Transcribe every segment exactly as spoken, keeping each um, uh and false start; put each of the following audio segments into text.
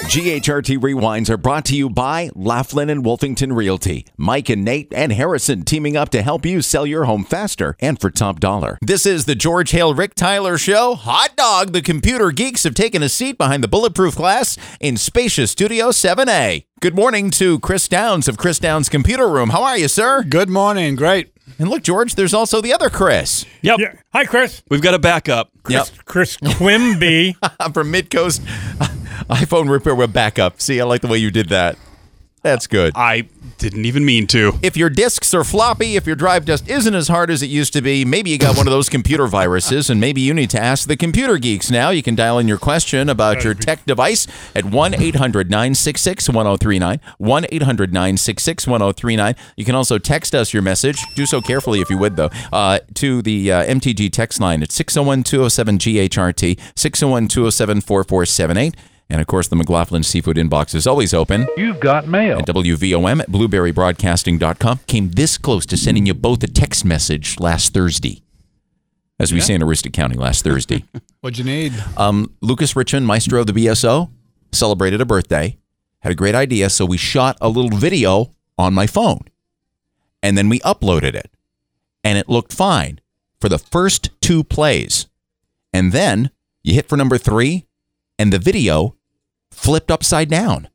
G H R T Rewinds are brought to you by Laughlin and Wolfington Realty. Mike and Nate and Harrison teaming up to help you sell your home faster and for top dollar. This is the George Hale Rick Tyler Show. Hot dog, the computer geeks have taken a seat behind the bulletproof glass in spacious Studio seven A. Good morning to Chris Downs of Chris Downs Computer Room. How are you, sir? Good morning. Great. And look, George, there's also the other Chris. Yep. Yeah. Hi, Chris. We've got a backup. Chris, Yep. Chris Quimby. From Midcoast iPhone Repair with Backup. See, I like the way you did that. That's good. I didn't even mean to. If your disks are floppy, if your drive just isn't as hard as it used to be, maybe you got one of those computer viruses, and maybe you need to ask the computer geeks now. You can dial in your question about your tech device at one eight hundred nine six six one zero three nine, one eight hundred nine six six one zero three nine. You can also text us your message. Do so carefully if you would, though, uh, to the uh, M T G text line at six oh one two oh seven G H R T, six oh one two oh seven four four seven eight. And, of course, the McLaughlin Seafood Inbox is always open. You've got mail. At W V O M at blueberry broadcasting dot com. Came this close to sending you both a text message last Thursday. As we Yeah. say in Aroostook County, last Thursday. What'd you need? Um, Lucas Richmond, maestro of the B S O, celebrated a birthday. Had a great idea, so we shot a little video on my phone. And then we uploaded it. And it looked fine for the first two plays. And then you hit for number three, and the video flipped upside down.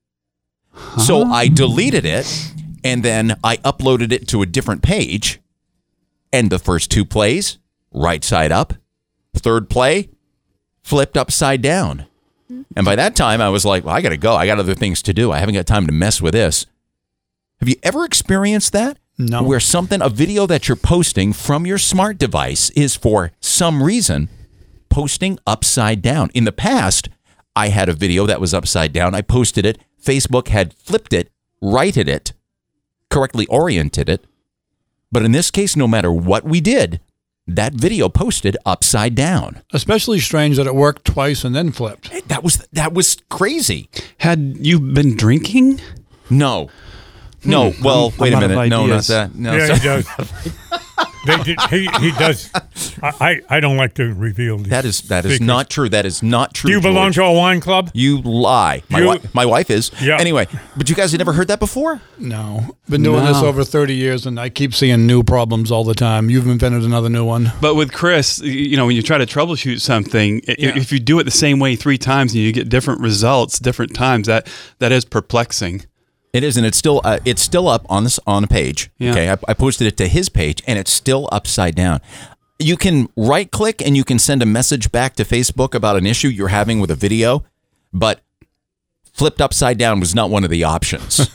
So I deleted it, and then I uploaded it to a different page, and the first two plays, right side up. Third play, flipped upside down. And by that time, I was like, well, I got to go. I got other things to do. I haven't got time to mess with this. Have you ever experienced that? No. Where something, a video that you're posting from your smart device is for some reason posting upside down. In the past, I had a video that was upside down. I posted it. Facebook had flipped it, righted it, correctly oriented it. But in this case, no matter what we did, that video posted upside down. Especially strange that it worked twice and then flipped. That was that was crazy. Had you been drinking? No. No. Hmm. Well, I'm- wait I'm a out of minute. No, not ideas. that. No. Yeah, sorry. he does. They did- he, he does. I, I I don't like to reveal these That is that is secrets. not true. That is not true. Do you belong George. to a wine club? You lie. My, You- wi- my wife is. Yeah. Anyway, but you guys had never heard that before? No. Been doing this No. over thirty years, and I keep seeing new problems all the time. You've invented another new one. But with Chris, you know, when you try to troubleshoot something, i- Yeah. if you do it the same way three times and you get different results different times, that that is perplexing. It is, and it's still uh, it's still up on this on a page. Yeah. Okay, I, I posted it to his page, and it's still upside down. You can right click and you can send a message back to Facebook about an issue you're having with a video, but flipped upside down was not one of the options.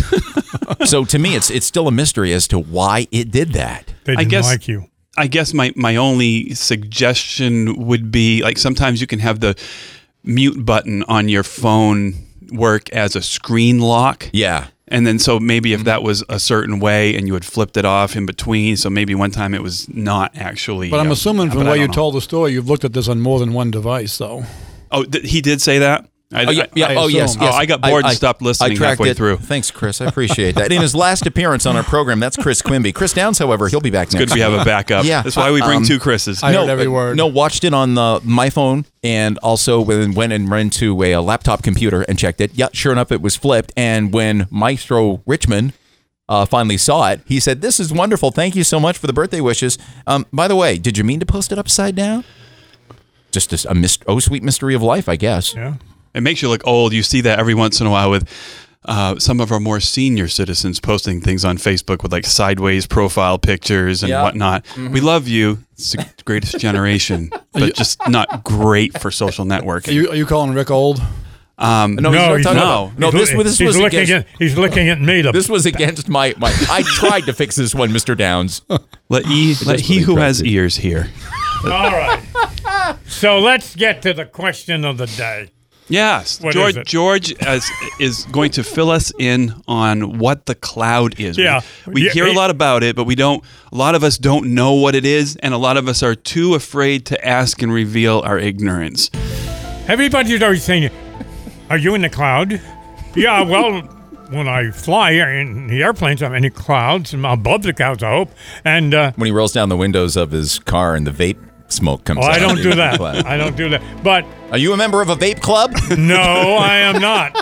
So to me, it's it's still a mystery as to why it did that. They I didn't guess- like you. I guess my, my only suggestion would be, like, sometimes you can have the mute button on your phone work as a screen lock. Yeah. And then so maybe if that was a certain way and you had flipped it off in between, so maybe one time it was not actually. But I'm uh, assuming from but the I way you don't know. told the story, you've looked at this on more than one device, though. Oh, th- he did say that? I, Oh, yeah, yeah. I oh yes, assume. yes. Oh, I got bored and stopped listening I tracked halfway it. through. Thanks, Chris. I appreciate that. In his last appearance on our program, that's Chris Quimby. Chris Downs, however, he'll be back It's next good we have a backup. Yeah. That's why we bring Um, two Chris's. I no, heard every uh, word. No, watched it on the my phone and also when went and ran to a, a laptop computer and checked it. Yeah, sure enough, it was flipped. And when Maestro Richmond uh, finally saw it, he said, "This is wonderful. Thank you so much for the birthday wishes. Um, by the way, did you mean to post it upside down? Just a, a myst- oh sweet mystery of life, I guess." Yeah. It makes you look old. You see that every once in a while with uh, some of our more senior citizens posting things on Facebook with like sideways profile pictures and Yeah. whatnot. We love you. It's the greatest generation, but just not great for social networking. Are you, are you calling Rick old? Um, No, No, he's not he's talking not. about- no. He's This, loo- this he's was looking against, at he's looking at me. To, this was against my my. I tried to fix this one, Mister Downs. let he, let he who has ears hear. all right. So let's get to the question of the day. Yes, What George. is it? George is, is going to fill us in on what the cloud is. Yeah. we, we Yeah, hear a he- lot about it, but we don't. A lot of us don't know what it is, and a lot of us are too afraid to ask and reveal our ignorance. Everybody's always saying, "Are you in the cloud?" Yeah. Well, when I fly in the airplanes, I'm in the clouds. I'm above the clouds, I hope. And uh, When he rolls down the windows of his car and the vape smoke comes well, out. I don't in do the that. cloud. I don't do that. But Are you a member of a vape club? No, I am not.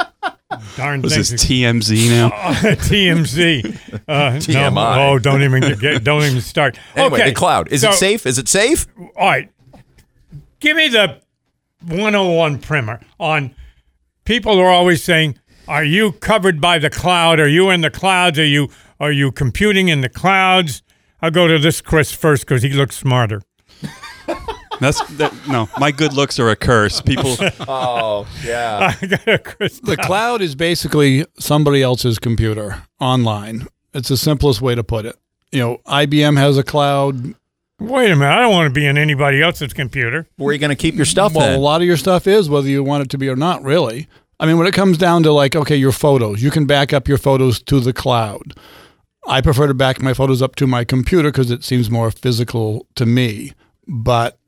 Darn Was things. this T M Z now? Uh, T M Z. Uh, T M I. No, oh, don't even get, don't even start. Anyway, okay, the cloud. Is so, it safe? Is it safe? All right. Give me the one oh one primer on people are always saying, are you covered by the cloud? Are you in the clouds? Are you are you computing in the clouds? I'll go to this Chris first because he looks smarter. That's that, no. My good looks are a curse. People. Oh, yeah. I got a Chris. The cloud is basically somebody else's computer online. It's the simplest way to put it. You know, I B M has a cloud. Wait a minute. I don't want to be in anybody else's computer. Where are you going to keep your stuff Well, then? a lot of your stuff is, whether you want it to be or not, really. I mean, when it comes down to like, okay, your photos, you can back up your photos to the cloud. I prefer to back my photos up to my computer because it seems more physical to me. But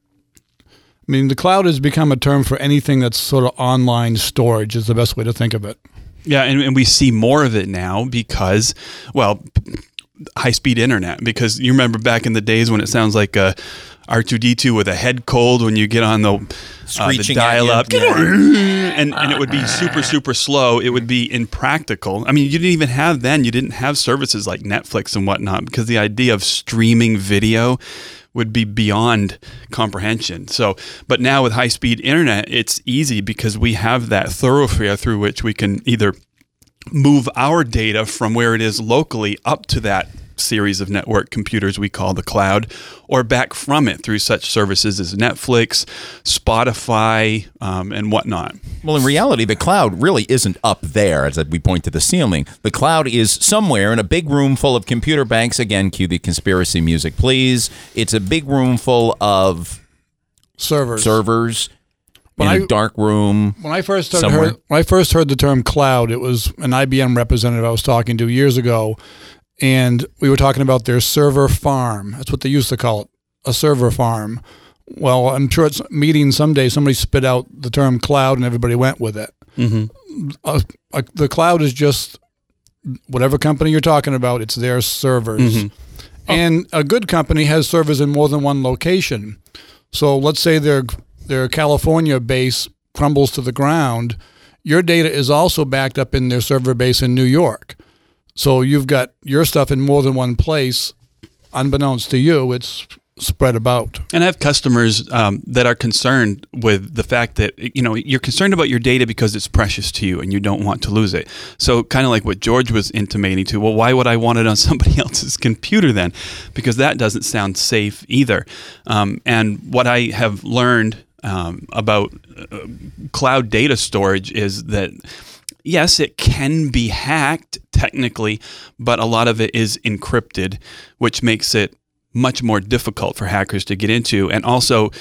I mean, the cloud has become a term for anything that's sort of online storage is the best way to think of it. Yeah, and, and we see more of it now because, well, high-speed internet. Because you remember back in the days when it sounds like a R two D two with a head cold when you get on the, uh, the Screeching at dial-up, you. and, and it would be super, super slow. It would be impractical. I mean, you didn't even have then, you didn't have services like Netflix and whatnot because the idea of streaming video would be beyond comprehension. So, but now with high-speed internet, it's easy because we have that thoroughfare through which we can either move our data from where it is locally up to that series of network computers we call the cloud, or back from it through such services as Netflix, Spotify, um, and whatnot. Well, in reality, the cloud really isn't up there, as we point to the ceiling. The cloud is somewhere in a big room full of computer banks. Again, cue the conspiracy music, please. It's a big room full of Servers. servers When in I- a dark room. When I first started Somewhere. heard, when I first heard the term cloud, it was an I B M representative I was talking to years ago, and we were talking about their server farm. That's what they used to call it, a server farm. Well, I'm sure it's a meeting someday. Somebody spit out the term cloud, and everybody went with it. Mm-hmm. Uh, uh, the cloud is just whatever company you're talking about. It's their servers, Mm-hmm. and a good company has servers in more than one location. So let's say their their California base crumbles to the ground. Your data is also backed up in their server base in New York. So you've got your stuff in more than one place. Unbeknownst to you, it's spread about. And I have customers um, that are concerned with the fact that, you know, you're concerned about your data because it's precious to you and you don't want to lose it. So kind of like what George was intimating to, well, why would I want it on somebody else's computer then? Because that doesn't sound safe either. Um, and what I have learned um, about uh, cloud data storage is that yes, it can be hacked technically, but a lot of it is encrypted, which makes it much more difficult for hackers to get into. And also,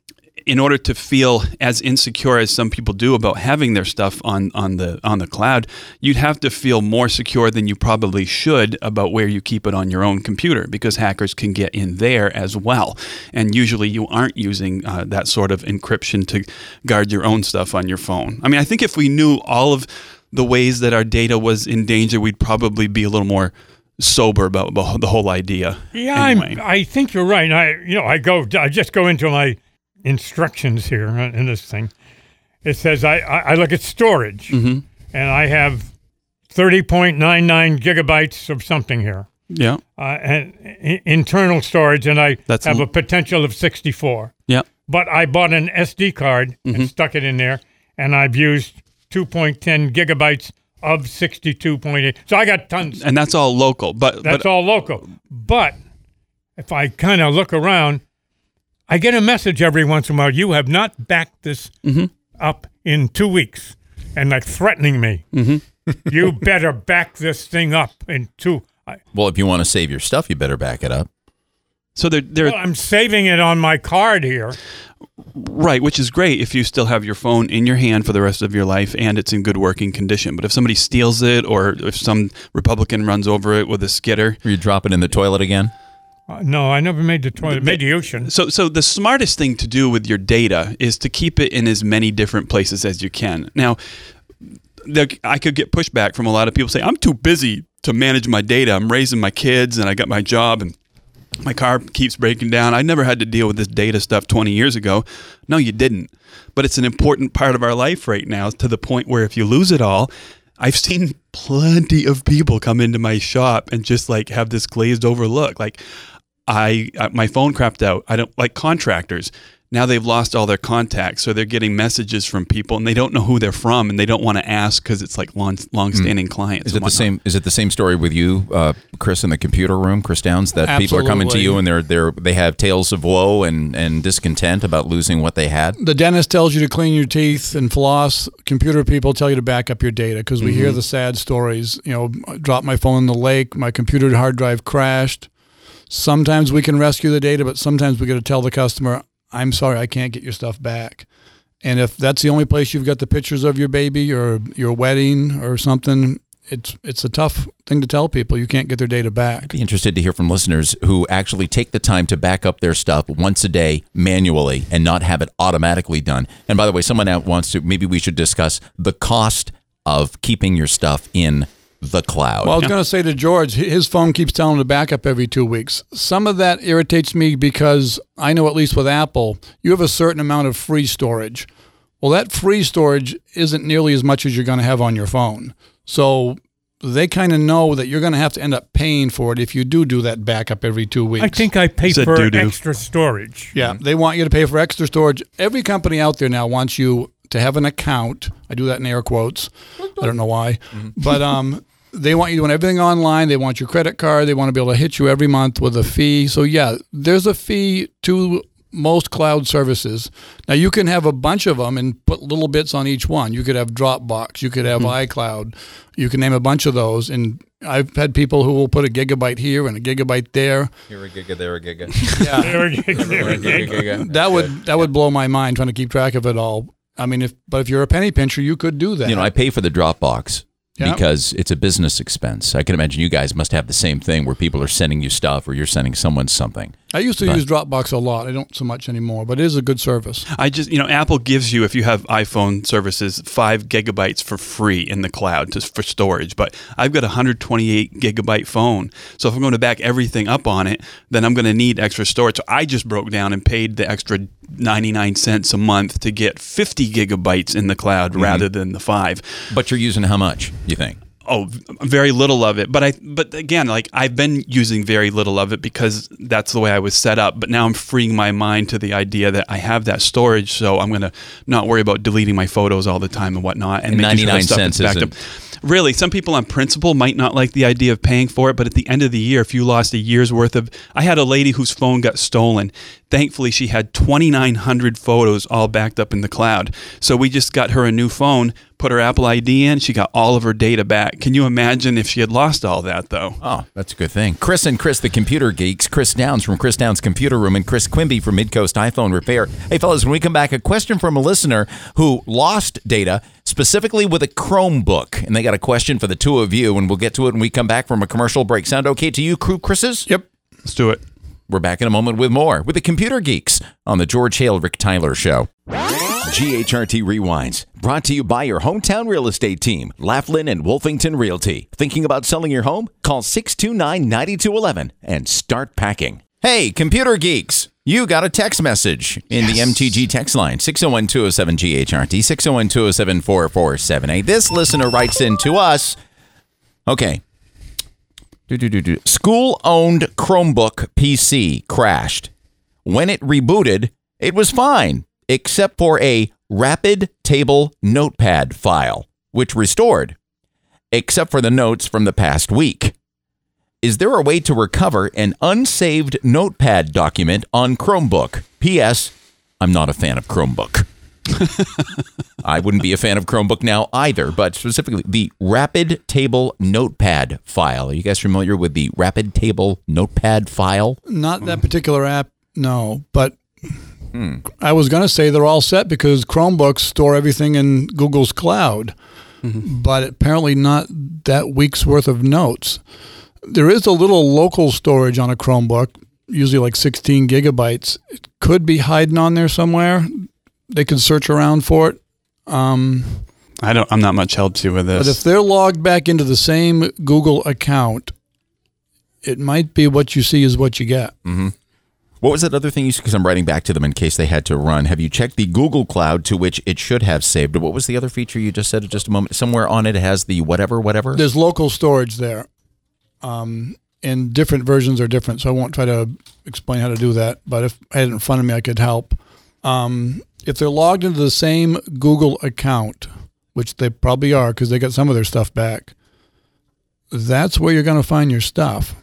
in order to feel as insecure as some people do about having their stuff on, on the on the cloud, you'd have to feel more secure than you probably should about where you keep it on your own computer, because hackers can get in there as well. And usually you aren't using uh, that sort of encryption to guard your own stuff on your phone. I mean, I think if we knew all of the ways that our data was in danger, we'd probably be a little more sober about, about the whole idea. Yeah, anyway. I'm, I think you're right. I, you know, I go, I just go into my instructions here in this thing. It says I, I, I look at storage, Mm-hmm. and I have thirty point nine nine gigabytes of something here, Yeah. uh, and i- internal storage, and I That's have l- a potential of sixty-four. Yeah. But I bought an S D card Mm-hmm. and stuck it in there, and I've used two point one zero gigabytes of sixty-two point eight. So I got tons. And that's all local. But, That's but all local. But if I kind of look around, I get a message every once in a while. You have not backed this Mm-hmm. up in two weeks, and like threatening me. Mm-hmm. You better back this thing up in two. I, Well, if you want to save your stuff, you better back it up. So they're, they're well, I'm saving it on my card here. right, which is great if you still have your phone in your hand for the rest of your life and it's in good working condition. But if somebody steals it, or if some Republican runs over it with a skidder, Or you drop it in the toilet again. Uh, no, I never made the toilet. Made the ocean. So, so the smartest thing to do with your data is to keep it in as many different places as you can. Now, there, I could get pushback from a lot of people saying, I'm too busy to manage my data. I'm raising my kids and I got my job and My car keeps breaking down. I never had to deal with this data stuff twenty years ago. No, you didn't. But it's an important part of our life right now, to the point where if you lose it all, I've seen plenty of people come into my shop and just like have this glazed over look. Like I, my phone crapped out. I don't like contractors. Now they've lost all their contacts, so they're getting messages from people, and they don't know who they're from, and they don't want to ask because it's like long, long-standing mm. clients. Is it the same? Is it the same story with you, uh, Chris, in the computer room, Chris Downs? That Absolutely. People are coming to you and they're they're they have tales of woe and, and discontent about losing what they had. The dentist tells you to clean your teeth and floss. Computer people tell you to back up your data because we mm-hmm. hear the sad stories. You know, I dropped my phone in the lake. My computer hard drive crashed. Sometimes we can rescue the data, but sometimes we got to tell the customer, I'm sorry, I can't get your stuff back. And if that's the only place you've got the pictures of your baby or your wedding or something, it's it's a tough thing to tell people. You can't get their data back. I'd be interested to hear from listeners who actually take the time to back up their stuff once a day manually and not have it automatically done. And by the way, someone out wants to, maybe we should discuss the cost of keeping your stuff in the cloud. Well, I was going to say to George, his phone keeps telling him to back up every two weeks. Some of that irritates me because I know, at least with Apple, you have a certain amount of free storage. Well, that free storage isn't nearly as much as you're going to have on your phone. So they kind of know that you're going to have to end up paying for it if you do do that backup every two weeks. I think I pay for doo-doo. extra storage. Yeah, they want you to pay for extra storage. Every company out there now wants you to have an account. I do that in air quotes. I don't know why. Mm-hmm. But um, they want you doing everything online. They want your credit card. They want to be able to hit you every month with a fee. So, yeah, there's a fee to most cloud services. Now, you can have a bunch of them and put little bits on each one. You could have Dropbox. You could have mm-hmm. iCloud. You can name a bunch of those. And I've had people who will put a gigabyte here and a gigabyte there. Here a giga, there a giga. Yeah. There a giga, there a giga. That would, that would blow my mind trying to keep track of it all. I mean, if but if you're a penny pincher, you could do that. You know, I pay for the Dropbox. Yeah. Because it's a business expense. I can imagine you guys must have the same thing where people are sending you stuff or you're sending someone something. I used to but, use Dropbox a lot. I don't so much anymore, but it is a good service. I just, you know, Apple gives you, if you have iPhone services, five gigabytes for free in the cloud just for storage. But I've got a one hundred twenty-eight gigabyte phone. So if I'm going to back everything up on it, then I'm going to need extra storage. So I just broke down and paid the extra ninety-nine cents a month to get fifty gigabytes in the cloud mm-hmm. rather than the five. But you're using how much, you think? Oh, very little of it. But I, but again, like I've been using very little of it because that's the way I was set up. But now I'm freeing my mind to the idea that I have that storage, so I'm going to not worry about deleting my photos all the time and whatnot. And, and making ninety-nine sure cents backed isn't. up. Really, some people on principle might not like the idea of paying for it, but at the end of the year, if you lost a year's worth of... I had a lady whose phone got stolen. Thankfully, she had twenty-nine hundred photos all backed up in the cloud. So we just got her a new phone, put her Apple I D in, she got all of her data back. Can you imagine if she had lost all that, though? Oh, that's a good thing. Chris and Chris, the computer geeks. Chris Downs from Chris Downs Computer Room and Chris Quimby from Midcoast iPhone Repair. Hey, fellas, when we come back, a question from a listener who lost data specifically with a Chromebook. And they got a question for the two of you, and we'll get to it when we come back from a commercial break. Sound okay to you, crew Chris's? Yep. Let's do it. We're back in a moment with more with the Computer Geeks on the George Hale Rick Tyler Show. G H R T Rewinds, brought to you by your hometown real estate team, Laughlin and Wolfington Realty. Thinking about selling your home? Call six two nine, nine two one one and start packing. Hey, Computer Geeks, you got a text message in yes. the M T G text line, six oh one, two oh seven, G H R T, six oh one, two oh seven, four four seven eight. This listener writes in to us, okay, do, do, do, do. School-owned Chromebook P C crashed. When it rebooted, it was fine, except for a rapid table notepad file, which restored, except for the notes from the past week. Is there a way to recover an unsaved notepad document on Chromebook? P S. I'm not a fan of Chromebook. I wouldn't be a fan of Chromebook now either, but specifically the Rapid Table Notepad file. Are you guys familiar with the Rapid Table Notepad file? Not that particular app, no, but hmm. I was going to say they're all set because Chromebooks store everything in Google's cloud, mm-hmm. but apparently not that week's worth of notes. There is a little local storage on a Chromebook, usually like sixteen gigabytes. It could be hiding on there somewhere. They could search around for it. Um, I don't. I'm not much help to you with this. But if they're logged back into the same Google account, it might be what you see is what you get. Mm-hmm. What was that other thing you said? Because I'm writing back to them in case they had to run. Have you checked the Google Cloud to which it should have saved? What was the other feature you just said just a moment? Somewhere on it has the whatever, whatever? There's local storage there. Um, and different versions are different, so I won't try to explain how to do that. But if I had it in front of me, I could help. Um, if they're logged into the same Google account, which they probably are because they got some of their stuff back, that's where you're going to find your stuff.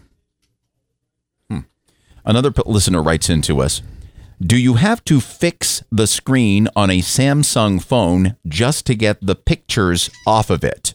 Another p- listener writes into us, do you have to fix the screen on a Samsung phone just to get the pictures off of it?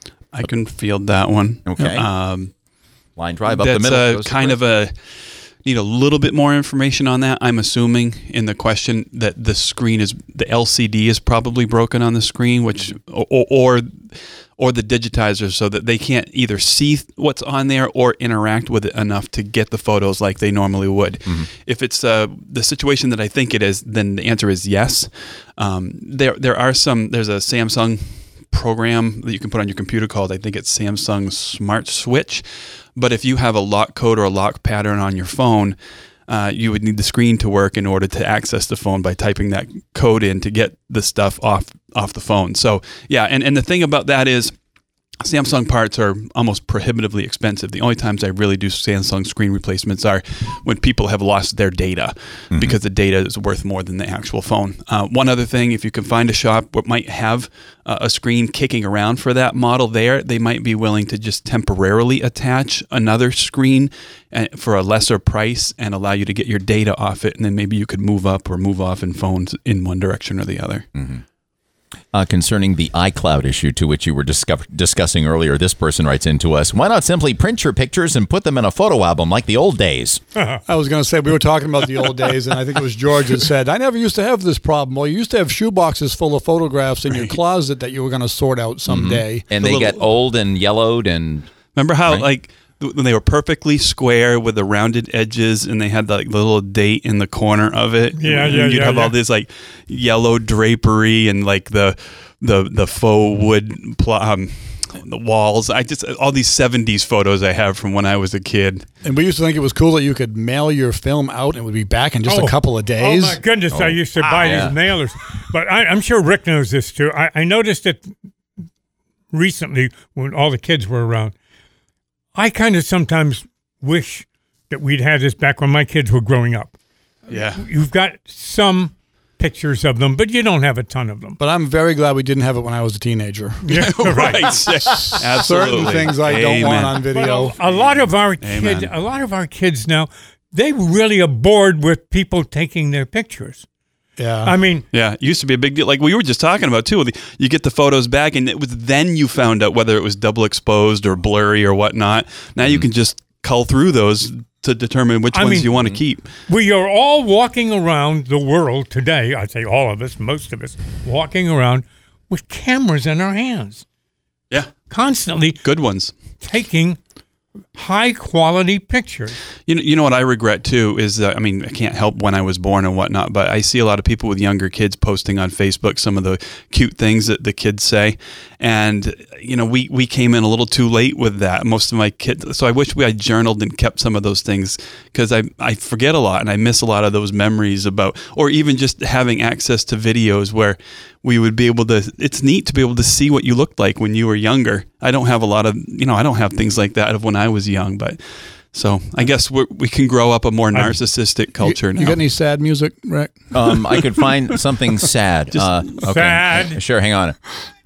I can field that one. Okay. Um, Line drive up that's the middle. a, goes to kind Chris. of a, need a little bit more information on that. I'm assuming in the question that the screen is, the L C D is probably broken on the screen, which, or, or or the digitizer, so that they can't either see what's on there or interact with it enough to get the photos like they normally would. Mm-hmm. If it's uh, the situation that I think it is, then the answer is yes. Um, there there are some, there's a Samsung program that you can put on your computer called, I think it's Samsung Smart Switch. But if you have a lock code or a lock pattern on your phone, uh, you would need the screen to work in order to access the phone by typing that code in to get the stuff off off the phone. So yeah, and, and the thing about that is Samsung parts are almost prohibitively expensive. The only times I really do Samsung screen replacements are when people have lost their data, mm-hmm. because the data is worth more than the actual phone. Uh, one other thing, if you can find a shop that might have uh, a screen kicking around for that model there, they might be willing to just temporarily attach another screen for a lesser price and allow you to get your data off it, and then maybe you could move up or move off in phones in one direction or the other. Mm-hmm. Uh, concerning the iCloud issue to which you were discuss- discussing earlier, this person writes into us, why not simply print your pictures and put them in a photo album like the old days? I was going to say, we were talking about the old days, and I think it was George that said, I never used to have this problem. Well, you used to have shoe boxes full of photographs in your closet that you were going to sort out someday. Mm-hmm. And The they little- get old and yellowed and... Remember how, Right. like, th- when they were perfectly square with the rounded edges and they had, like, the little date in the corner of it? Yeah, and yeah, You'd yeah, have yeah. all this, like, yellow drapery and, like, the the the faux wood pl- um, the walls. I just, all these seventies photos I have from when I was a kid. And we used to think it was cool that you could mail your film out and it would be back in just Oh. a couple of days. Oh my goodness! I used to buy yeah. these mailers, but I, I'm sure Rick knows this too. I, I noticed it recently when all the kids were around. I kind of sometimes wish that we'd had this back when my kids were growing up. Yeah. You've got some pictures of them, but you don't have a ton of them. But I'm very glad we didn't have it when I was a teenager. Yeah, Right. Absolutely. Certain things I don't want on video. But a, a lot of our Amen. kids, a lot of our kids now, they really are bored with people taking their pictures. Yeah. I mean, Yeah, it used to be a big deal. Like we were just talking about too. You get the photos back, and it was then you found out whether it was double exposed or blurry or whatnot. Now you can just cull through those to determine which I ones mean- you want to keep. we are all walking around the world today. I say all of us, most of us, walking around with cameras in our hands, Yeah, constantly good ones. taking high quality pictures. You know, you know what I regret too is that, I mean, I can't help when I was born and whatnot, but I see a lot of people with younger kids posting on Facebook some of the cute things that the kids say, and you know, we we came in a little too late with that. Most of my kids, so I wish we had journaled and kept some of those things, because I I forget a lot and I miss a lot of those memories about, or even just having access to videos where we would be able to, it's neat to be able to see what you looked like when you were younger. I don't have a lot of, you know, I don't have things like that of when I was young, but so I guess we're, we can grow up a more narcissistic culture you, now. you got any sad music, Rick? Um, I could find something sad. Uh, okay. Sad. Sure, hang on.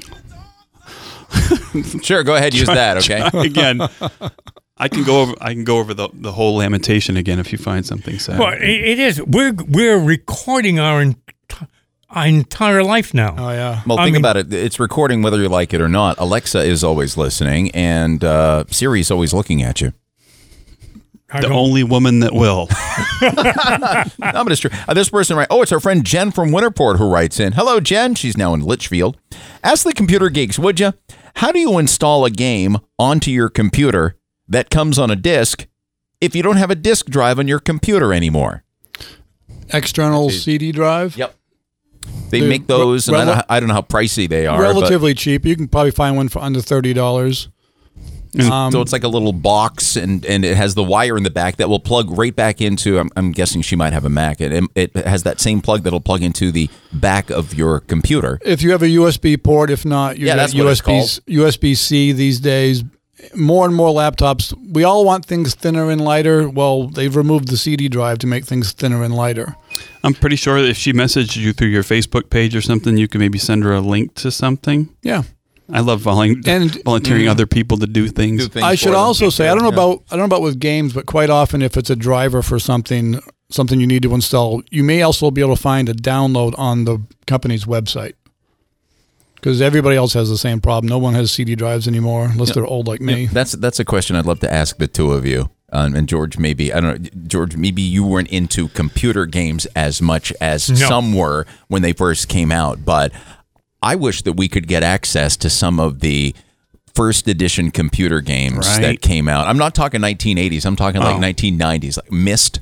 Sure, go ahead, use that, okay? Again, I can go over, I can go over the, the whole lamentation again if you find something sad. Well, it, it is. We're we're recording our, ent- our entire life now. Oh, yeah. Well, I think mean- about it. It's recording whether you like it or not. Alexa is always listening, and uh, Siri's always looking at you. I the don't- only woman that will. No, but it's true. Uh, this person writes, oh, it's our friend Jen from Winterport who writes in. Hello, Jen. She's now in Litchfield. Ask the computer geeks, would you? How do you install a game onto your computer that comes on a disk if you don't have a disk drive on your computer anymore? External C D drive? Yep. They They're make those, and I, rel- don't, I don't know how pricey they are. Relatively cheap. You can probably find one for under thirty dollars. Um, so it's like a little box, and, and it has the wire in the back that will plug right back into. I'm, I'm guessing she might have a Mac. It, it has that same plug that'll plug into the back of your computer. If you have a U S B port, if not, you Yeah, got that's what it's U S B U S B C these days. More and more laptops. We all want things thinner and lighter. Well, they've removed the C D drive to make things thinner and lighter. I'm pretty sure if she messaged you through your Facebook page or something, you could maybe send her a link to something. Yeah. I love volun- And- volunteering other people to do things. Do things I for should them. also say I don't know Yeah. about I don't know about with games, but quite often if it's a driver for something something you need to install, you may also be able to find a download on the company's website. Because everybody else has the same problem. No one has C D drives anymore unless Yep. they're old like me. That's that's a question I'd love to ask the two of you. Um, and George, maybe I don't know. George, maybe you weren't into computer games as much as No. some were when they first came out. But I wish that we could get access to some of the first edition computer games Right. that came out. I'm not talking nineteen eighties. I'm talking like Oh. nineteen nineties, like Myst.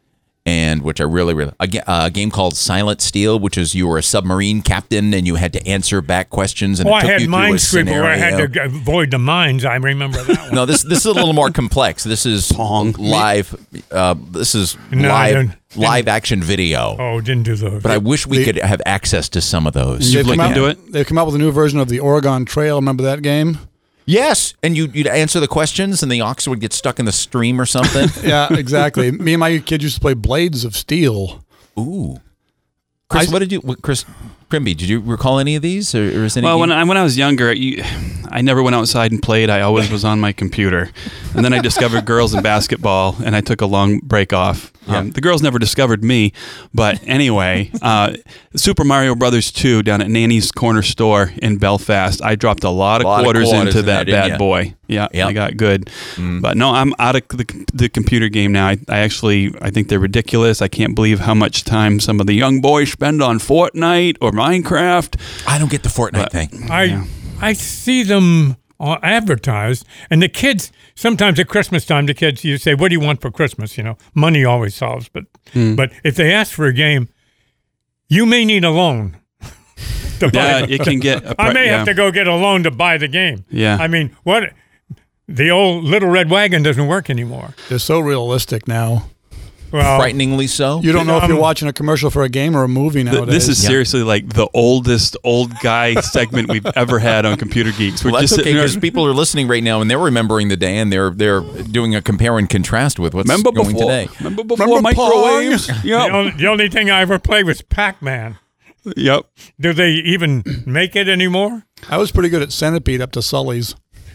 And which I really, really a, ga- a game called Silent Steel, which is you were a submarine captain and you had to answer back questions. And Oh, it I took had you through a Minesweeper where I had scenario. to avoid the mines. I remember that one. No, this this is a little more complex. This is Pong. live. Uh, this is No, I live don't- live action video. Oh, didn't do those. But I wish we The- could have access to some of those. They've looked come out- into it? They've come out with a new version of the Oregon Trail. Remember that game? Yes, and you you'd answer the questions, and the ox would get stuck in the stream or something. Yeah, exactly. Me and my kids used to play Blades of Steel. Ooh, Chris, I- what did you? What, Chris Crimby, did you recall any of these, or, or is any? Well, when I, when I was younger, you, I never went outside and played. I always was on my computer. And then I discovered girls and basketball, and I took a long break off. Um, Yeah. The girls never discovered me. But anyway, uh, Super Mario Brothers two down at Nanny's Corner Store in Belfast, I dropped a lot of Lot of quarters, quarters into in that there, didn't bad ya? boy. Yeah, Yep. I got good. Mm. But no, I'm out of the, the computer game now. I, I actually, I think they're ridiculous. I can't believe how much time some of the young boys spend on Fortnite or Minecraft. I don't get the Fortnite But- thing. I Yeah. I see them uh, advertised, and the kids sometimes at Christmas time, the kids you say, "What do you want for Christmas?" You know, money always solves, but Hmm. but if they ask for a game, you may need a loan to buy. Yeah, it. it can get. A I pri- may yeah. have to go get a loan to buy the game. Yeah. I mean, what? The old Little Red Wagon doesn't work anymore. They're so realistic now. Well, Frighteningly so. You don't know if Um, you're watching a commercial for a game or a movie Th- nowadays. This is Yeah. seriously like the oldest old guy segment we've ever had on Computer Geeks. We're Well, that's just okay sitting there. because people are listening right now and they're remembering the day and they're they're doing a compare and contrast with what's Remember going before? today. Remember before Remember microwaves? the, Yep. only, the only thing I ever played was Pac-Man. Yep. Do they even make it anymore? I was pretty good at Centipede up to Sully's.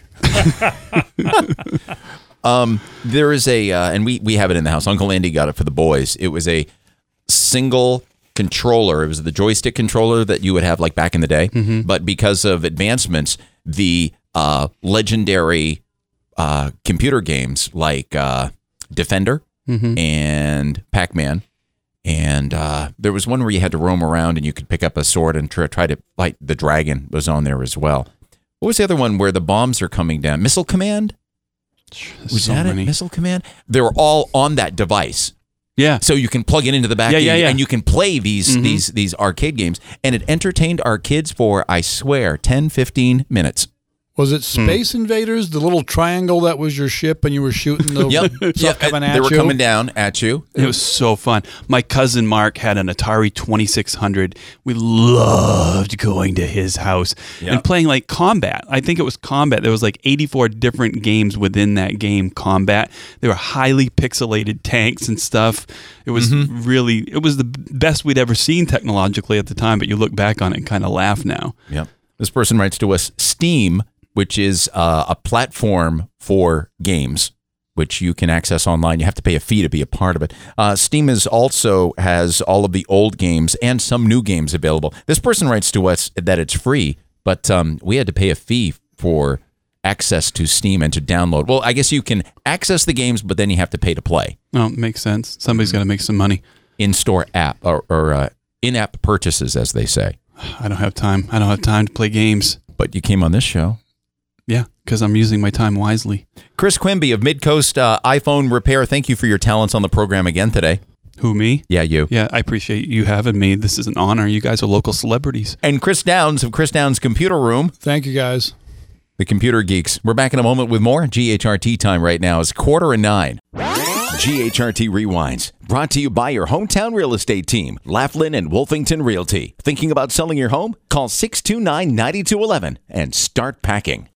Um, there is a, uh, and we we have it in the house. Uncle Andy got it for the boys. It was a single controller. It was the joystick controller that you would have like back in the day. But because of advancements, the uh, legendary uh, computer games like uh, Defender and Pac-Man. And uh, there was one where you had to roam around and you could pick up a sword and try, try to fight the dragon was on there as well. What was the other one where the bombs are coming down? Missile Command? Was so that many. it? Missile Command? They were all on that device. Yeah. So you can plug it into the back Yeah, and, yeah, yeah. and you can play these Mhm. these these arcade games. And it entertained our kids for, I swear, ten, fifteen minutes. Was it Space Invaders? The little triangle that was your ship and you were shooting the Yep. stuff Yep. coming at They were you? coming down at you. It was so fun. My cousin Mark had an Atari twenty-six hundred. We loved going to his house Yeah. and playing like Combat. I think it was Combat. There was like eighty-four different games within that game, Combat. They were highly pixelated tanks and stuff. It was really, it was the best we'd ever seen technologically at the time, but you look back on it and kind of laugh now. Yep. This person writes to us, Steam, which is uh, a platform for games, which you can access online. You have to pay a fee to be a part of it. Uh, Steam is also has all of the old games and some new games available. This person writes to us that it's free, but um, we had to pay a fee for access to Steam and to download. Well, I guess you can access the games, but then you have to pay to play. Oh, makes sense. Somebody's got to make some money. In-store app or, or uh, in-app purchases, as they say. I don't have time. I don't have time to play games. But you came on this show. Yeah, because I'm using my time wisely. Chris Quimby of Midcoast uh, iPhone Repair, thank you for your talents on the program again today. Who, me? Yeah, you. Yeah, I appreciate you having me. This is an honor. You guys are local celebrities. And Chris Downs of Chris Downs Computer Room. Thank you, guys. the computer geeks. We're back in a moment with more. G H R T time right now is quarter and nine. G H R T Rewinds, brought to you by your hometown real estate team, Laughlin and Wolfington Realty. Thinking about selling your home? Call six two nine, nine two one one and start packing.